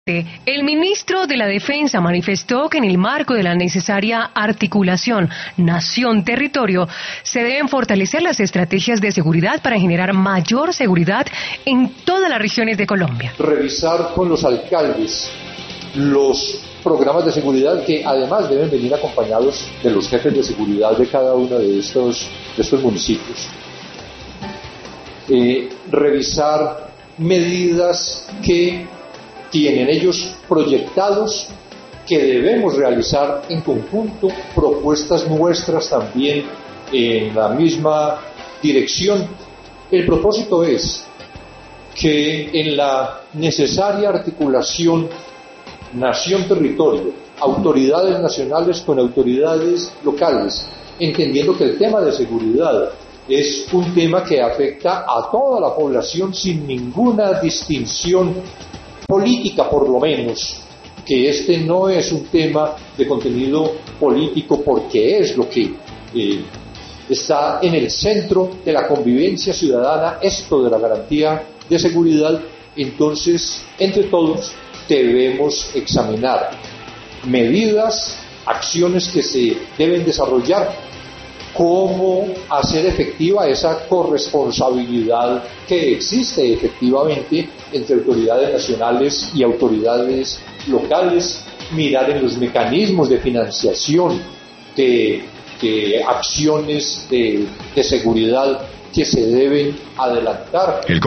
El ministro de la Defensa manifestó que en el marco de la necesaria articulación nación-territorio se deben fortalecer las estrategias de seguridad para generar mayor seguridad en todas las regiones de Colombia. Revisar con los alcaldes los programas de seguridad que además deben venir acompañados de los jefes de seguridad de cada uno de estos municipios. Revisar medidas que tienen ellos proyectados que debemos realizar en conjunto, propuestas nuestras también en la misma dirección. El propósito es que en la necesaria articulación nación-territorio, autoridades nacionales con autoridades locales, entendiendo que el tema de seguridad es un tema que afecta a toda la población sin ninguna distinción política, por lo menos, que este no es un tema de contenido político porque es lo que está en el centro de la convivencia ciudadana, esto de la garantía de seguridad. Entonces, entre todos debemos examinar medidas, acciones que se deben desarrollar, cómo hacer efectiva esa corresponsabilidad que existe efectivamente entre autoridades nacionales y autoridades locales, mirar en los mecanismos de financiación de acciones de seguridad que se deben adelantar.